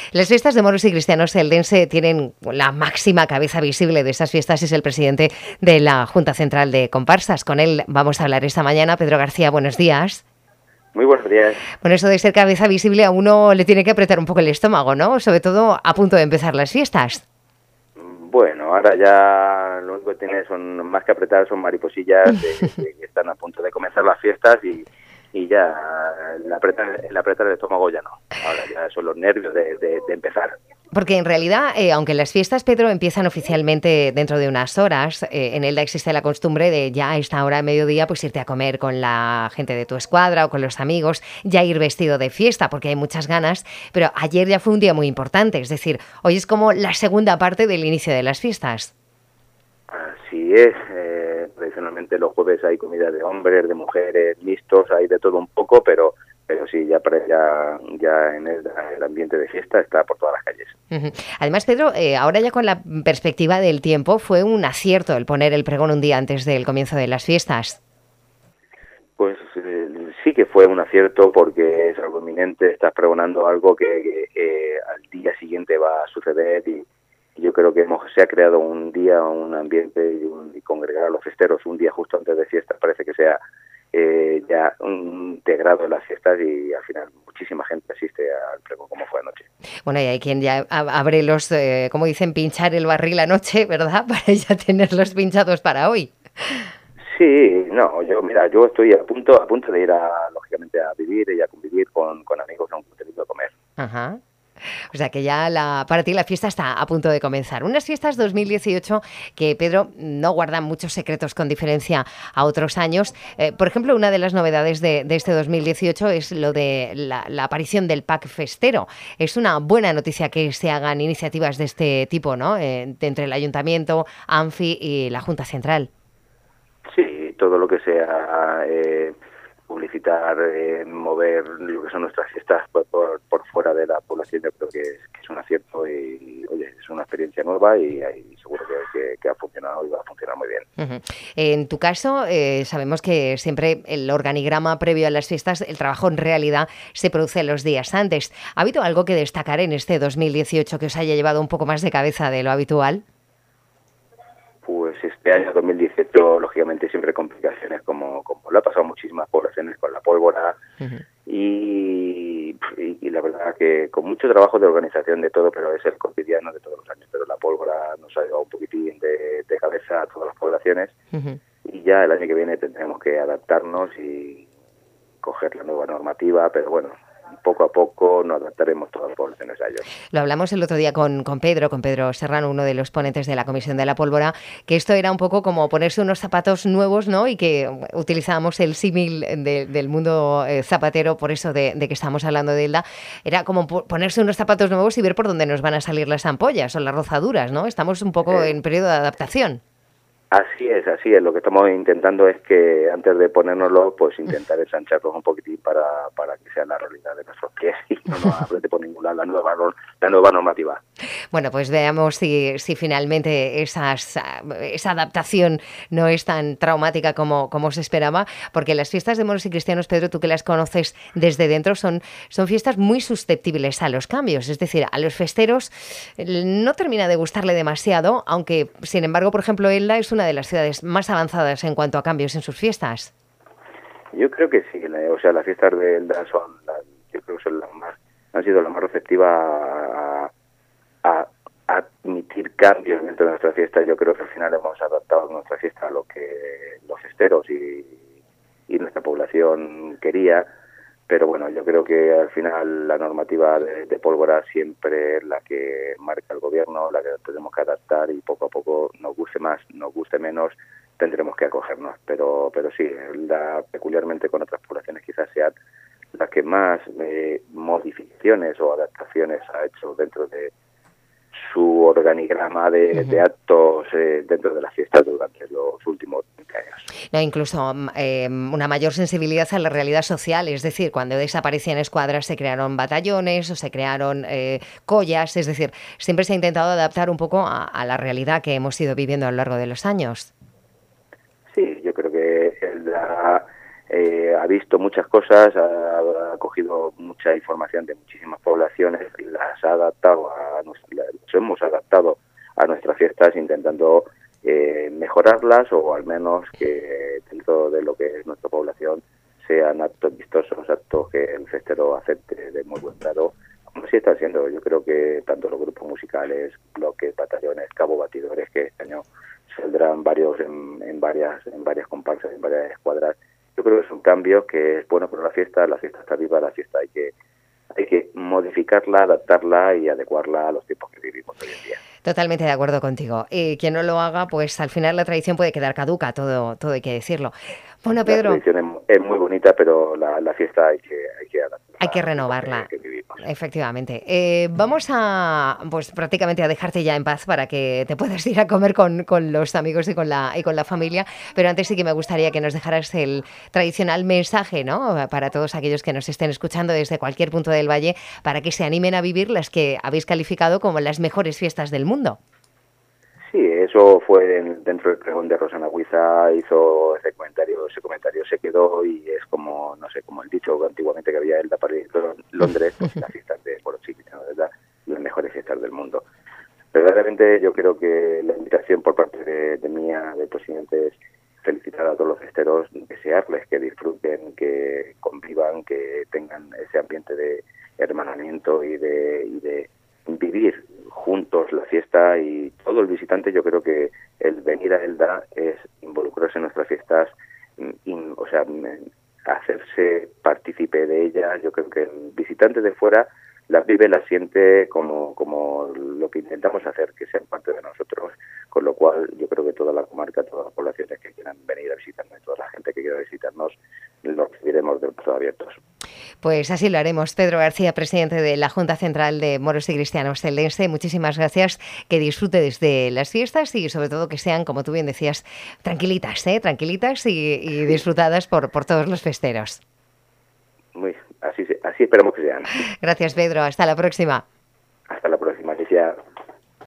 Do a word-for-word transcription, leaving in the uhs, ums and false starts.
Las fiestas de moros y cristianos eldense tienen la máxima cabeza visible de esas fiestas, es el presidente de la Junta Central de Comparsas. Con él vamos a hablar esta mañana. Pedro García, buenos días. Muy buenos días. Bueno, eso de ser cabeza visible a uno le tiene que apretar un poco el estómago, ¿no? Sobre todo a punto de empezar las fiestas. Bueno, ahora ya lo único que tiene son más que apretar son mariposillas de, de que están a punto de comenzar las fiestas y, y ya el apretar, el apretar el estómago ya no. Ahora ya son los nervios de, de, de empezar. Porque en realidad, eh, aunque las fiestas, Pedro, empiezan oficialmente dentro de unas horas, eh, en Elda existe la costumbre de ya a esta hora de mediodía pues irte a comer con la gente de tu escuadra o con los amigos, ya ir vestido de fiesta porque hay muchas ganas, pero ayer ya fue un día muy importante, es decir, hoy es como la segunda parte del inicio de las fiestas. Así es, eh, tradicionalmente los jueves hay comida de hombres, de mujeres, mixtos, hay de todo un poco, pero... pero sí, ya ya, ya en el, el ambiente de fiesta está por todas las calles. Uh-huh. Además, Pedro, eh, ahora ya con la perspectiva del tiempo, fue un acierto el poner el pregón un día antes del comienzo de las fiestas. Pues eh, sí que fue un acierto porque es algo inminente, estás pregonando algo que, que eh, al día siguiente va a suceder y, y yo creo que hemos, se ha creado un día, un ambiente y, un, y congregar a los festeros un día justo antes de fiestas parece que sea Eh, ya integrado en las fiestas y al final muchísima gente asiste al pregón como fue anoche. Bueno, y hay quien ya abre los, eh, como dicen, pinchar el barril anoche, ¿verdad? Para ya tenerlos pinchados para hoy. Sí, no, yo mira, yo estoy a punto a punto de ir a, lógicamente, a vivir y a convivir con, con amigos a un contenido de comer. Ajá. O sea que ya la, para ti la fiesta está a punto de comenzar. Unas fiestas dos mil dieciocho que, Pedro, no guardan muchos secretos con diferencia a otros años. Eh, por ejemplo, una de las novedades de, de este dos mil dieciocho es lo de la, la aparición del pack festero. Es una buena noticia que se hagan iniciativas de este tipo, ¿no? Eh, entre el Ayuntamiento, ANFI y la Junta Central. Sí, todo lo que sea... Eh, publicitar, eh, mover lo que son nuestras fiestas por, por, por fuera de la población, yo creo que es, que es un acierto y, y, oye, es una experiencia nueva y, y seguro que, que, que ha funcionado y va a funcionar muy bien. Uh-huh. En tu caso, eh, sabemos que siempre el organigrama previo a las fiestas, el trabajo en realidad se produce los días antes. ¿Ha habido algo que destacar en este dos mil dieciocho que os haya llevado un poco más de cabeza de lo habitual? Pues este año dos mil dieciocho, lógicamente, siempre complicaciones, como, como lo ha pasado muchísimas poblaciones con la pólvora, uh-huh. y, y, y la verdad que con mucho trabajo de organización de todo, pero es el cotidiano de todos los años, pero la pólvora nos ha llevado un poquitín de, de cabeza a todas las poblaciones, uh-huh. y ya el año que viene tendremos que adaptarnos y coger la nueva normativa, pero bueno, poco a poco nos adaptaremos todas las poblaciones a ellos. Lo hablamos el otro día con, con Pedro, con Pedro Serrano, uno de los ponentes de la Comisión de la Pólvora, que esto era un poco como ponerse unos zapatos nuevos, ¿no? Y que utilizábamos el símil de, del mundo eh, zapatero, por eso de, de que estamos hablando de Elda, era como ponerse unos zapatos nuevos y ver por dónde nos van a salir las ampollas o las rozaduras, ¿no? Estamos un poco eh, en periodo de adaptación. Así es, así es. Lo que estamos intentando es que antes de ponérnoslo, pues intentar ensancharlos un poquitín para, para que sea la realidad de nuestros pies y no nos apriete por ningún lado la nueva, la nueva normativa. Bueno, pues veamos si, si finalmente esas, esa adaptación no es tan traumática como, como se esperaba, porque las fiestas de moros y cristianos, Pedro, tú que las conoces desde dentro, son, son fiestas muy susceptibles a los cambios. Es decir, a los festeros no termina de gustarle demasiado, aunque, sin embargo, por ejemplo, Elda es una de las ciudades más avanzadas en cuanto a cambios en sus fiestas. Yo creo que sí, o sea, las fiestas de Elda son, las, yo creo que son las más, han sido las más receptivas a, a, a admitir cambios dentro de nuestra fiesta. Yo creo que al final hemos adaptado nuestra fiesta a lo que los festeros y, y nuestra población quería, pero bueno, yo creo que al final la normativa de, de pólvora siempre es la que marca el gobierno, la que tenemos que adaptar y poco a poco, nos guste más, nos guste menos, tendremos que acogernos. Pero pero sí, la, peculiarmente con otras poblaciones quizás sean las que más eh, modificaciones o adaptaciones ha hecho dentro de su organigrama de, uh-huh. de actos eh, dentro de las fiestas durante los últimos veinte años. No, incluso eh, una mayor sensibilidad a la realidad social, es decir, cuando desaparecían escuadras se crearon batallones o se crearon eh, collas, es decir, siempre se ha intentado adaptar un poco a, a la realidad que hemos ido viviendo a lo largo de los años. Sí, yo creo que la, eh, ha visto muchas cosas, ha, ha cogido mucha información de muchísimas poblaciones, las ha adaptado a nuestra, las hemos adaptado a nuestras fiestas intentando eh, mejorarlas o al menos que dentro de lo que es nuestra población sean actos vistosos, actos que el festero acepte de muy buen grado, como sí está siendo. Yo creo que tanto los grupos musicales, bloques, batallones, cabo batidores, que este año saldrán varios en, en varias en varias comparsas, en varias escuadras. Yo creo que es un cambio que es bueno para la fiesta. La fiesta está viva, la fiesta hay que hay que modificarla, adaptarla y adecuarla a los tiempos que vivimos hoy en día. Totalmente de acuerdo contigo. Y quien no lo haga, pues al final la tradición puede quedar caduca, todo, todo hay que decirlo. Bueno, Pedro. La tradición es, es muy bonita, pero la, la fiesta hay que, hay que adaptarla. Hay que renovarla. Que, que Efectivamente. Eh, vamos a, pues prácticamente a dejarte ya en paz para que te puedas ir a comer con, con los amigos y con la y con la familia. Pero antes sí que me gustaría que nos dejaras el tradicional mensaje, ¿no? Para todos aquellos que nos estén escuchando desde cualquier punto del valle, para que se animen a vivir las que habéis calificado como las mejores fiestas del mundo. Sí, eso fue dentro del pregón de Rosana Huiza, hizo ese comentario, ese comentario se quedó y es como, no sé, como el dicho antiguamente que había Elda para Londres, pues las fiestas de Morosi, ¿no? ¿Verdad? Las mejores fiestas del mundo. Verdaderamente yo creo que la invitación por parte de, de mía, del presidente, es felicitar a todos los festeros, desearles que disfruten, que convivan, que tengan ese ambiente de hermanamiento y de, y de vivir juntos la fiesta. Y todo el visitante, yo creo que el venir a Elda es involucrarse en nuestras fiestas, in, o sea, hacerse partícipe de ellas. Yo creo que el visitante de fuera las vive, las siente como, como lo que intentamos hacer, que sean parte de nosotros, con lo cual yo creo que toda la comarca, todas las poblaciones que quieran venir a visitarnos, toda la gente que quiera visitarnos, los recibiremos de brazos abiertos. Pues así lo haremos. Pedro García, presidente de la Junta Central de Moros y Cristianos Celdense, muchísimas gracias, que disfrute desde las fiestas y sobre todo que sean, como tú bien decías, tranquilitas, ¿eh? tranquilitas y, y disfrutadas por, por todos los festeros. Muy, así, así esperamos que sean. Gracias, Pedro. Hasta la próxima.